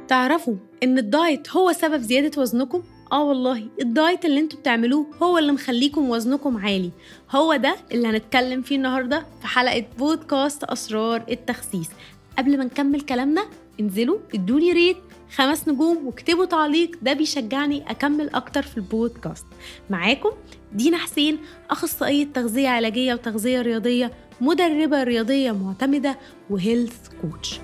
تعرفوا إن الدايت هو سبب زيادة وزنكم؟ والله الدايت اللي انتوا بتعملوه هو اللي مخليكم وزنكم عالي. هو ده اللي هنتكلم فيه النهاردة في حلقة بودكاست أسرار التخسيس. قبل ما نكمل كلامنا انزلوا ادوني ريت 5 نجوم واكتبوا تعليق، ده بيشجعني أكمل أكتر في البودكاست. معاكم دينا حسين، أخصائية تغذية علاجية وتغذية رياضية، مدربة رياضية معتمدة وهيلث كوتش.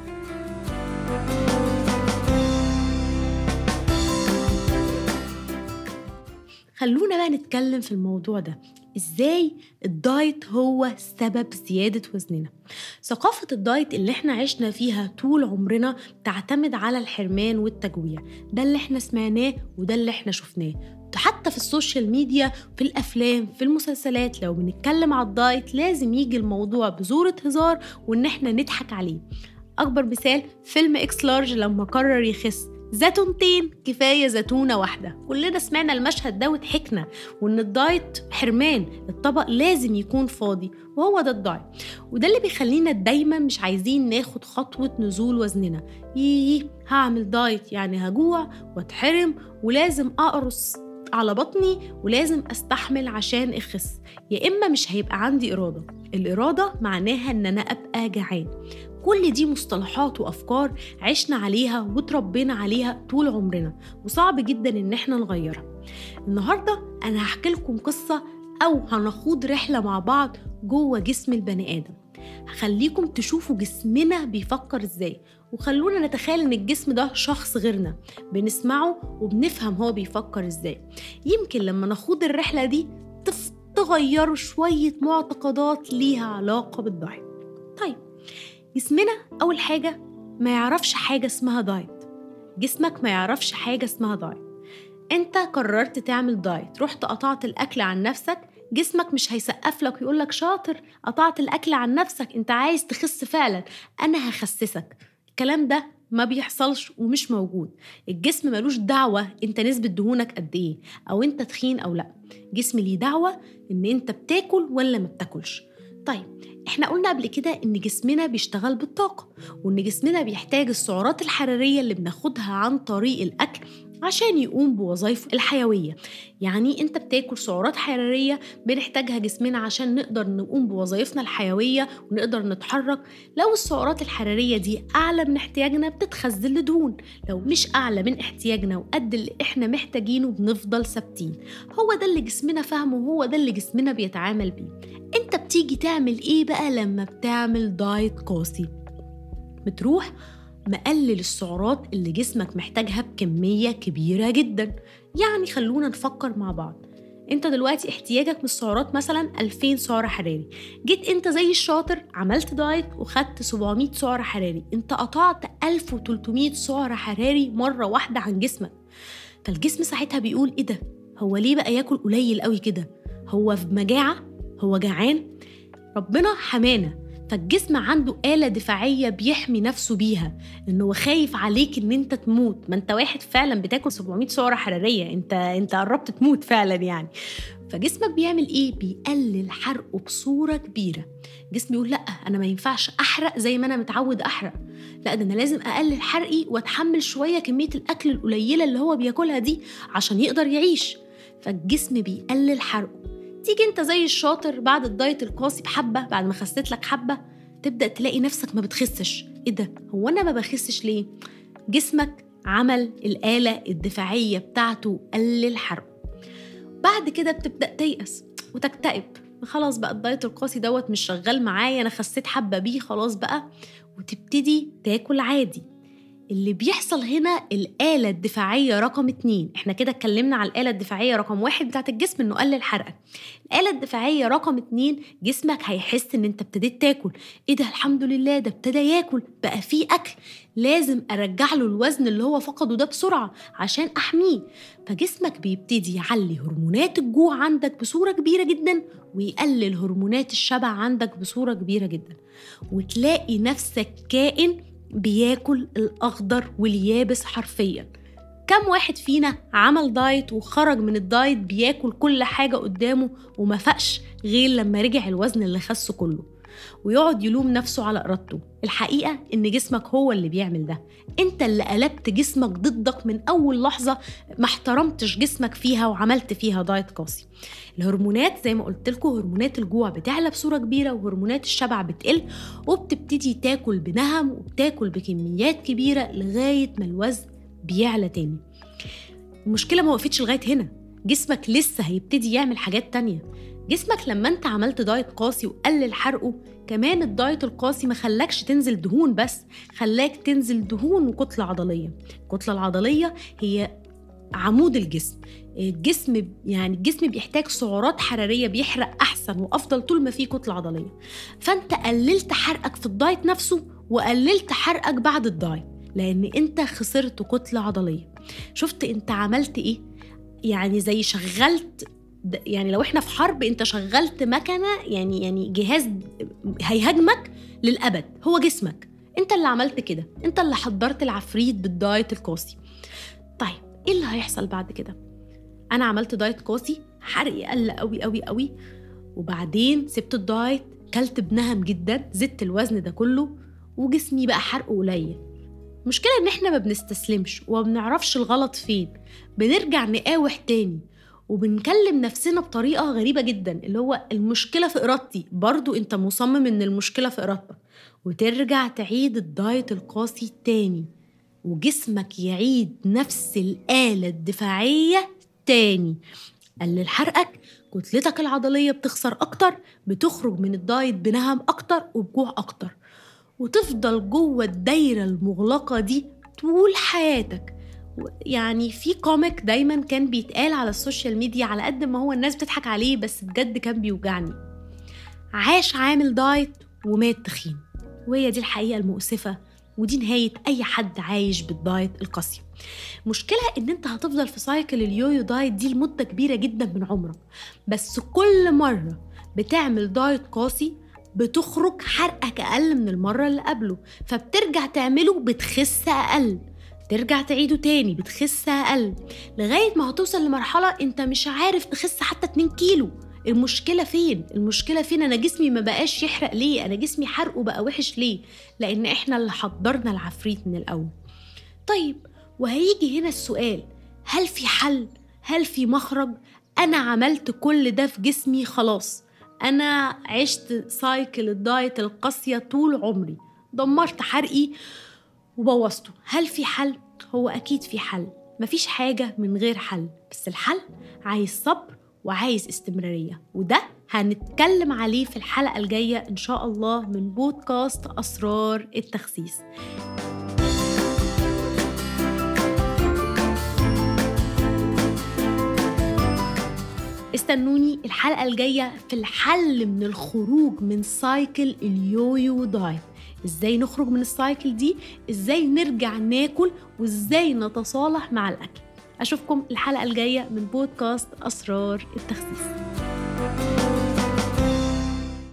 خلونا بقى نتكلم في الموضوع ده، ازاي الدايت هو سبب زيادة وزننا. ثقافة الدايت اللي احنا عشنا فيها طول عمرنا تعتمد على الحرمان والتجويع، ده اللي احنا سمعناه وده اللي احنا شفناه حتى في السوشيال ميديا، في الأفلام، في المسلسلات. لو بنتكلم على الدايت لازم يجي الموضوع بصورة هزار وإن احنا نضحك عليه. أكبر مثال فيلم إكس لارج لما قرر يخس زيتونتين كفاية زيتونة واحدة، كلنا سمعنا المشهد ده وضحكنا، وإن الدايت حرمان، الطبق لازم يكون فاضي، وهو ده الدايت. وده اللي بيخلينا دايما مش عايزين ناخد خطوة نزول وزننا. هعمل دايت يعني هجوع واتحرم ولازم أقرص على بطني ولازم أستحمل عشان أخس، يا إما مش هيبقى عندي إرادة. الإرادة معناها إن أنا أبقى جعان. كل دي مصطلحات وأفكار عشنا عليها وتربينا عليها طول عمرنا، وصعب جدا إن احنا نغيرها. النهاردة أنا هحكي لكم قصة أو هنخوض رحلة مع بعض جوه جسم البني آدم، هخليكم تشوفوا جسمنا بيفكر إزاي، وخلونا نتخيل إن الجسم ده شخص غيرنا بنسمعه وبنفهم هو بيفكر إزاي. يمكن لما نخوض الرحلة دي تغيروا شوية معتقدات ليها علاقة بالدايت. طيب، جسمنا أول حاجة ما يعرفش حاجة اسمها دايت. جسمك ما يعرفش حاجة اسمها دايت. انت قررت تعمل دايت، رحت قطعت الأكل عن نفسك، جسمك مش هيسقف لك ويقول لك شاطر قطعت الأكل عن نفسك، انت عايز تخس فعلا، أنا هخسسك. الكلام ده ما بيحصلش ومش موجود. الجسم ملوش دعوة انت نسبة دهونك قد ايه او انت تخين او لا. جسم ليه دعوة ان انت بتاكل ولا ما بتاكلش. طيب، احنا قلنا قبل كده ان جسمنا بيشتغل بالطاقة، وان جسمنا بيحتاج السعرات الحرارية اللي بناخدها عن طريق الأكل عشان يقوم بوظائفه الحيوية. يعني انت بتاكل سعرات حرارية بنحتاجها جسمنا عشان نقدر نقوم بوظائفنا الحيوية ونقدر نتحرك. لو السعرات الحرارية دي أعلى من احتياجنا بتتخزن لدهون، لو مش أعلى من احتياجنا وقد اللي احنا محتاجينه بنفضل ثابتين. هو ده اللي جسمنا فهمه وهو ده اللي جسمنا بيتعامل بيه. انت بتيجي تعمل ايه بقى لما بتعمل دايت قاسي؟ بتروح مقلل السعرات اللي جسمك محتاجها بكمية كبيرة جدا. يعني خلونا نفكر مع بعض. انت دلوقتي احتياجك من السعرات مثلا 2000 سعر حراري، جيت انت زي الشاطر عملت دايت وخدت 700 سعر حراري، انت قطعت 1300 سعر حراري مرة واحدة عن جسمك. فالجسم ساعتها بيقول ايه ده؟ هو ليه بقى ياكل قليل قوي كده؟ هو في مجاعة؟ هو جعان؟ ربنا حمانا. فالجسم عنده آلة دفاعية بيحمي نفسه بيها، إنه خايف عليك إن أنت تموت. ما أنت واحد فعلا بتاكل 700 سعرة حرارية، أنت قربت تموت فعلا يعني. فجسمك بيعمل إيه؟ بيقلل حرقه بصورة كبيرة. جسمي يقول لأ، أنا ما ينفعش أحرق زي ما أنا متعود أحرق، لأ ده أنا لازم أقلل حرقي وأتحمل شوية كمية الأكل القليلة اللي هو بياكلها دي عشان يقدر يعيش. فالجسم بيقلل حرقه. تيجي انت زي الشاطر بعد الدايت القاسي بحبة، بعد ما خسيت لك حبة تبدأ تلاقي نفسك ما بتخسش. ايه ده؟ هو انا ما بخسش ليه؟ جسمك عمل الآلة الدفاعية بتاعته قلل حرقه. بعد كده بتبدأ تيأس وتكتئب، خلاص بقى الدايت القاسي دوت مش شغال معايا، انا خسيت حبة بيه خلاص بقى، وتبتدي تاكل عادي. اللي بيحصل هنا الآلة الدفاعية رقم 2. احنا كده اتكلمنا على الآلة الدفاعية رقم 1 بتاعت الجسم انه قلل حرقك. الآلة الدفاعية رقم 2، جسمك هيحس ان انت ابتديت تاكل. ايه ده؟ الحمد لله ده ابتدى ياكل، بقى فيه أكل، لازم أرجع له الوزن اللي هو فقده ده بسرعة عشان أحميه. فجسمك بيبتدي يعلي هرمونات الجوع عندك بصورة كبيرة جدا، ويقلل هرمونات الشبع عندك بصورة كبيرة جدا، وتلاقي نفسك كائن بياكل الأخضر واليابس حرفياً. كم واحد فينا عمل دايت وخرج من الدايت بياكل كل حاجة قدامه وما فقش غير لما رجع الوزن اللي خسه كله؟ ويقعد يلوم نفسه على إرادته. الحقيقة إن جسمك هو اللي بيعمل ده، أنت اللي قلبت جسمك ضدك من أول لحظة ما احترمتش جسمك فيها وعملت فيها دايت قاسي. الهرمونات زي ما قلت لكم، هرمونات الجوع بتعلى بصورة كبيرة، وهرمونات الشبع بتقل، وبتبتدي تاكل بنهم وبتاكل بكميات كبيرة لغاية ما الوزن بيعلى تاني. المشكلة ما وقفتش لغاية هنا، جسمك لسه هيبتدي يعمل حاجات تانية. جسمك لما انت عملت دايت قاسي وقلل حرقه، كمان الدايت القاسي ما خلاكش تنزل دهون بس، خلاك تنزل دهون وكتلة عضلية. الكتلة العضلية هي عمود الجسم. الجسم بيحتاج سعرات حرارية، بيحرق أحسن وأفضل طول ما فيه كتلة عضلية. فأنت قللت حرقك في الدايت نفسه وقللت حرقك بعد الدايت، لأن أنت خسرت كتلة عضلية. شفت أنت عملت إيه؟ يعني زي شغلت، يعني لو إحنا في حرب أنت شغلت مكنة، يعني جهاز هيهاجمك للأبد، هو جسمك. أنت اللي عملت كده، أنت اللي حضرت العفريت بالدايت القاسي. طيب إيه اللي هيحصل بعد كده؟ أنا عملت دايت قاسي، حرقي قل قوي قوي قوي، وبعدين سبت الدايت، كلت بنهم جدا، زدت الوزن ده كله، وجسمي بقى حرقه قليل. مشكلة إن إحنا ما بنستسلمش وما بنعرفش الغلط فين، بنرجع نقاوح تاني وبنكلم نفسنا بطريقة غريبة جدا، اللي هو المشكلة في إرادتي. برضو أنت مصمم إن المشكلة في إرادتك، وترجع تعيد الدايت القاسي تاني، وجسمك يعيد نفس الآلة الدفاعية تاني. قلل حرقك، كتلتك العضلية بتخسر أكتر، بتخرج من الدايت بنهم أكتر وبجوع أكتر، وتفضل جوه الدايرة المغلقة دي طول حياتك. يعني في كوميك دايما كان بيتقال على السوشيال ميديا، على قد ما هو الناس بتضحك عليه بس بجد كان بيوجعني: عاش عامل دايت ومات تخين. وهي دي الحقيقة المؤسفة، ودي نهاية أي حد عايش بالدايت القاسي. مشكلة إن أنت هتفضل في سايكل اليويو دايت دي لمدة كبيرة جدا من عمرك، بس كل مرة بتعمل دايت قاسي بتخرج حرقك أقل من المرة اللي قبله، فبترجع تعمله بتخس أقل، ترجع تعيده تاني بتخس أقل، لغاية ما هتوصل لمرحلة أنت مش عارف تخس حتى 2 كيلو. المشكلة فين؟ أنا جسمي ما بقاش يحرق ليه؟ أنا جسمي حرقه بقى وحش ليه؟ لأن إحنا اللي حضرنا العفريت من الأول. طيب، وهيجي هنا السؤال: هل في حل؟ هل في مخرج؟ أنا عملت كل ده في جسمي، خلاص أنا عشت سايكل الدايت القاسية طول عمري، دمرت حرقي وبوظته. هل في حل؟ هو أكيد في حل، مفيش حاجة من غير حل، بس الحل عايز صبر وعايز استمرارية، وده هنتكلم عليه في الحلقة الجاية إن شاء الله من بودكاست أسرار التخسيس. استنوني الحلقة الجاية في الحل من الخروج من سايكل اليويو دايت. ازاي نخرج من السايكل دي، ازاي نرجع ناكل، وازاي نتصالح مع الأكل. أشوفكم الحلقة الجاية من بودكاست أسرار التخسيس.